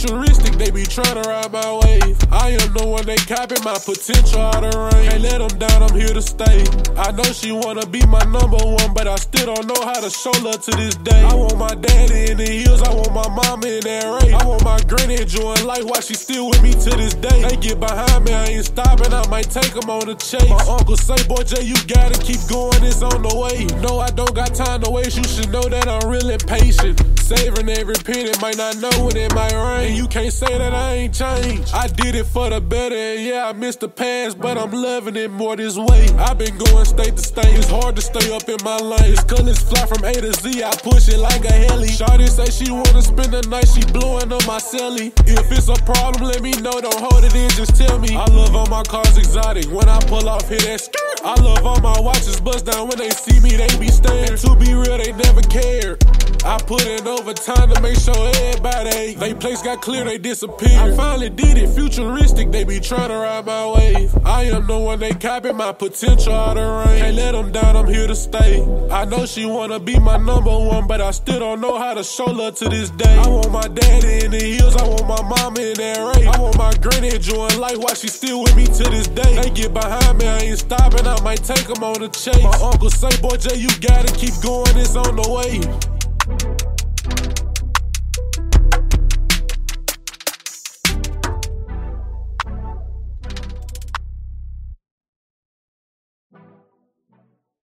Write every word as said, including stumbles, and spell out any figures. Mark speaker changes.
Speaker 1: futuristic, they be tryna ride my wave. I am the one they copy, my potential out of range. Can't let them down, I'm here to stay. I know she wanna be my number one, but I still don't know how to show love to this day. I want my daddy in the hills, I want my mama in that race. I want my granny enjoying life while she still with me to this day. They get behind me, I ain't stopping, I might take them on the chase. My uncle say, boy Jay, you gotta keep going, it's on the way. No, I don't got time to waste, you should know that I'm real impatient. Savoring every penny, might not know when it might rain. And you can't say that I ain't changed. I did it for the better, and yeah, I missed the past, but I'm loving it more this way. I've been going state to state, it's hard to stay up in my lane. It's colors fly from A to Z, I push it like a heli. Shawty say she wanna spend the night, she blowing up my celly. If it's a problem, let me know, don't hold it in, just tell me. I love all my cars exotic, when I pull off, hit that skirt. I love all my watches bust down, when they see me, they be staring. And to be real, they never cared. I put in overtime to make sure everybody ate. They place got clear, they disappeared. I finally did it, futuristic, they be tryna ride my wave. I am the one they copy, my potential out of range. Can't let them down, I'm here to stay. I know she wanna be my number one, but I still don't know how to show love to this day. I want my daddy in the hills, I want my mama in that race. I want my granny enjoying life while she still with me to this day. They get behind me, I ain't stopping, I might take them on the chase. My uncle say, boy Jay, you gotta keep going, it's on the way.